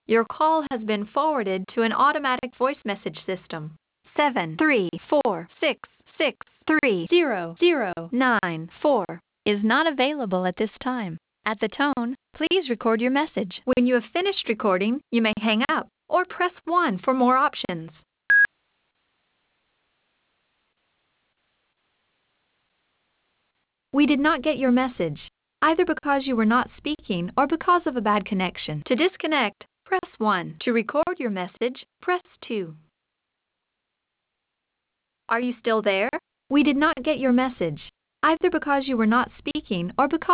Your call has been forwarded to an automatic voice message system. 73466300094 is not available at this time. At the tone, please record your message. When you have finished recording, you may hang up or press 1 for more options. We did not get your message, either because you were not speaking or because of a bad connection. To disconnect, press 1. To record your message, press 2. Are you still there? We did not get your message, either because you were not speaking or because